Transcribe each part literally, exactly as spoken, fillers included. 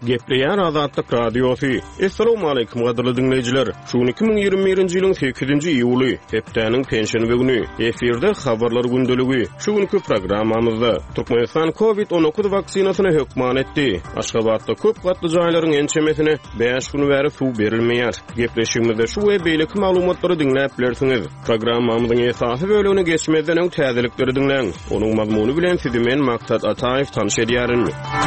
Gepleyen Azadlık Radyosu. Assalamu alaykum gaderly dinleyijiler. Şu iki ming ýygrimi birinji ýylyň sekizinji iýuly, hepdeniň penşenbe güni efirde habarlar gündeligi. Şu günkü programmamyzda Türkmenistan covid on dokuz vaksinasyny hökman etdi. Aşgabatda köp gatly jaýlaryň ençemesine beş gün bäri suw berilmeýär. Gepleşigimizde şu we beýleki maglumatlary dinläp bilersiňiz. Programmamyzyň esasy bölügini geçmeden öň täzelikleri dinleň. Onuň mazmuny bilen sizi men Maksat Ataýew tanış edýärin.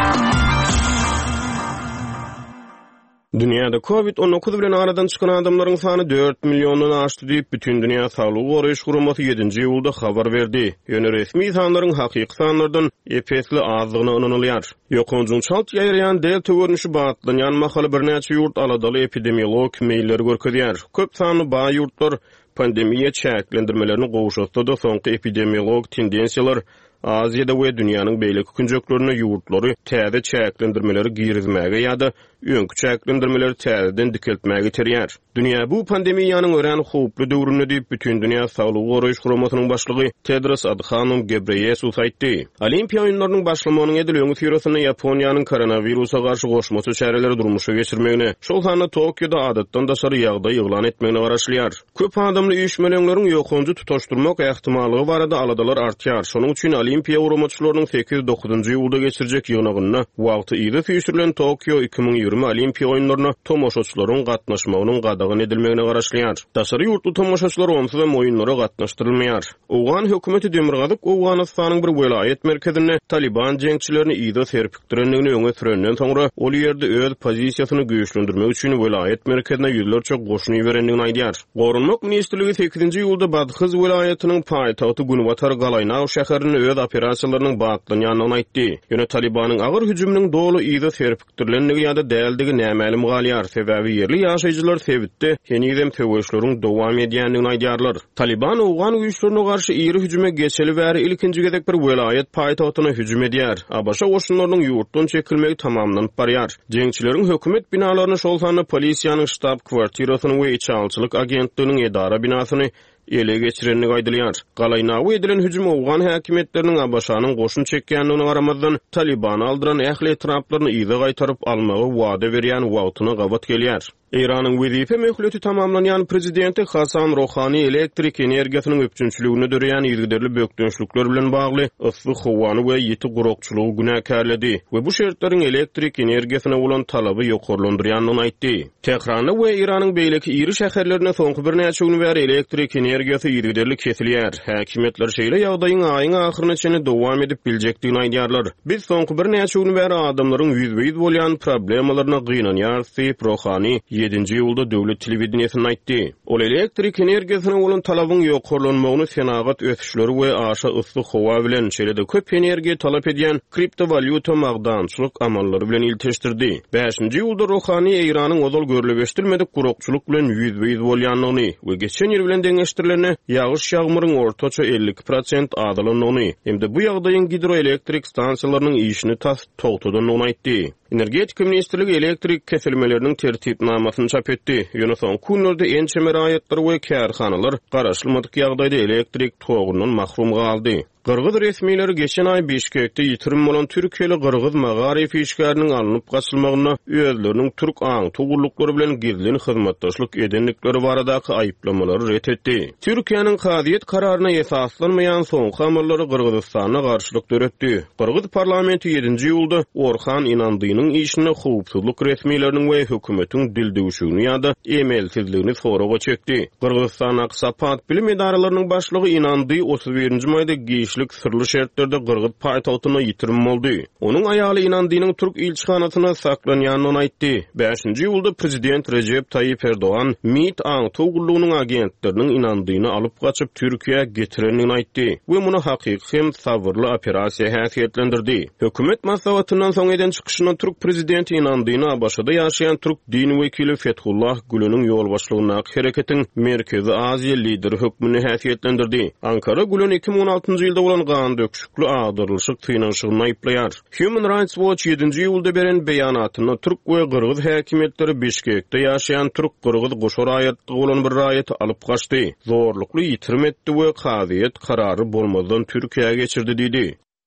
Dünyada covid on dokuz bilen aradan çykan adamlaryň sany dört millionyny aşdy diýip bütün dünýä saglyk goraýyş guramaty ýedinji iýulda habar berdi. Ýöne resmi sanlaryň hakyky sanlardan epesli azlygyny anonylýar. Ýokunjun çalt ýaýraýan delta görnüşi batlanýan mahaly birnäçe ýurt aladaly epidemiolog meýilleri görkezýär. Köp sanly ba ýurtlar pandemiýa çäklendirmelerini gowşatdy da soňky epidemiolog tendensiýalar Aziýada we dünýäniň beýleki künjeklerini ýurtlary täze çäklendirmeleri girizmäge ýa-da öňkü çäklendirmeleri täzeden dikeltmäge terýär. Dünýä bu pandemiýanyň ören howply döwrüne diýip bütün dünýä saglyk goraýyş guramatynyň başlygy Tedros Adhanom Ghebreyesus aýtdy. Olimpiýa oýunlarynyň başlamanyň edilýäni ýerine Ýaponiýanyň koronawirusa garşy goşmasy çäreleri durmuşa geçirmegine, şol sany Tokioda adatdan daşary ýagdaý ýyglan etmegine garaşlýar. Köp adamly üýtmeleriniň ýokunjy tutaşdyrmak ähtimalygy barada aladalar artýar. Şonuň üçin Olimpiýa urumçylarynyň sekiz dokuzunji iýulda geçirecek ýygnagyna wagty ýyly süýsürilen Tokio iki ming ýygrimi Olimpiýa oýunlaryna tomoşaçylaryň gatnaşmagynyň gadagyny edilmegine garaşlýar. Daşary ýurtly tomoşaçylar onsuz da oýunlara gatnaşdyrylmaýar. Owgan hökümeti Demirgazyk Owganystanyň bir welaýet merkezine Taliban jeňçilerini ýyda serpikdirenligini öňe sürenden soňra ol ýerde öz pozisiýasyny güýçlendirmek üçin welaýet merkezine ýüzlerçe goşun ýerenligini aýdýar. Gorunmak ministrligi sekizinji iýulda Badkyz welaýatynyň paýtagty Gunwatar Galaynaw şäherini öz operasiýalarynyň batlanýanyny aýtdy. Ýöne Talibanyň agyr hüjüminiň dolu ýyda serpikdirenligi ýa-da däldigi nämäli galýar. Sebäbi ýerli ýaşaýjylar sebitde henizem töweşleriň dowam edýändigini aýdýarlar. Taliban Owgan güýçlerine garşy ýyry hüjüme geçeli bäri ilkinji gezek bir welaýet paýtagtyna hüjüm edýär. Abaşa goşunlarynyň ýurtdan çekilmegi tamamlanyp barýar. Jeňçileriň hökümet binalaryny şol sany polisiýanyň ştab kwartirasyny we içalçylyk agentliginiň edara binasyny ele geçirenlik aýdylýar. Galaynaw edilen hüjüm Owgan häkimetleriniň Abaşanyň goşun çekýändigine garamazdan Taliban aldyran ähli etraplaryny ýyda gaýtaryp almagy wada berýän wagtyna gabat gelýär. Iranyň wezife möhületi tamamlanýan prezidenti Hasan Rohani elektrik energiýasynyň öpçünçiligini döreýän ýygyderli bökdönçlükler bilen bagly yssyk howany we ýeti gurokçulugy günäkärledi we bu şertleriň elektrik energiýasyna bolan talaby ýokarlandyrýanyny aýtdy. Tehranda we Iranyň beýleki ýyry şäherlerine soňky bir näçe gün bäri elektrik energiýasy ýygyderli kesilýär. Häkimetler şeýle ýagdaýyň aýyň ahyryna çenli dowam edip biljekdigini aýdýarlar. Biz soňky bir näçe gün bäri adamlaryň ýüzbeýiz bolýan problemalaryna gynanýar diýip Rohani ýedinji iýulda döwlet telewizionyna aýtdy. Ol elektrik energiýasyna bolan talabyň ýokarlanmagyny senagat ösüşleri we aşa yssyk howa bilen şeýle-de köp energiýa talap edýän kriptovalyuta magdançylyk amallary bilen ilteşdirdi. beşinji iýulda Rohani Iranyň ozal görleşdirmedik gurokçuluk bilen ýüzbeýiz bolýanlygyny we geçen ýyl bilen deňeşdirilen ýagyş ýagmyryň ortaça elli prosent azalanyny hemde bu ýagdaýyň hidroelektrik stansiýalarynyň işini tas togtadanyny aýtdy. Energetika ministrligi elektrik kesilmelerinin tertipnamasyny çap etdi. Ýöne soň kunlarda ençeme raýatlar we kärhanalar garaşylmadyk ýagdaýda elektrik togundan mahrum galdy. Qırğız resmiýetleri geçen ay Bişkekde ýitirim bolan Türkiýeli Qırğız magarif işgäriniň alınıp gaçylmagyna özleriniň türk aň tugurluklary bilen gizlin hyzmatdaşlyk edenlikleri baradaky aýyplamalary ret etdi. Türkiýanyň Hadyýet kararyna esaslanmaýan soňky amallary Qırgızstana garşylyk döretdi. Qırğız parlamenti ýedinji iýulda Orhan Inandynyň işine howpsuzlyk resmiýetleriniň we hökümetiň dildewşigini ýa-da emelsizligini soraga çekdi. Qırgızstan Aksapat bilim edaralarynyň başlygy Inandy otuz birinji maýda sırlı şertlerde Qırğız paýtagtyna ýitirim boldy. Onuň aýaly Inandynyň türk ilçihanasyna saklanýanyny aýtdy. beşinji iýulda prezident Recep Tayyip Erdoğan MİT aň togurlugynyň agentleriniň Inandyny alyp gaçyp Türkiýe getirenini aýtdy we muny hakyky hem sabyrly operasiýa häsiýetlendirdi. Hökümet maslahatyndan soň eden çykyşyna türk prezidenti Inandyny Abaşada ýaşaýan türk din wekili Fethullah Güleniň ýol başlygyna hereketiň Merkezi Aziýa lideri hökmüni häsiýetlendirdi. Ankara Gülen iki ming on altynjy ýylda bolan gan döküşükli agdyrlyşyk tynanşygyny aýplaýar. Human Rights Watch ýedinji iýulda beren beýanatyna türk we Qırğız häkimetleri Bişkekde ýaşaýan türk Qırğız goşa raýatlygy bolan bir raýaty alyp gaçdy. Zorlukly ýitirim etdi we Hadyýet karary bolmadan Türkiýe'ye geçirdi diýdi.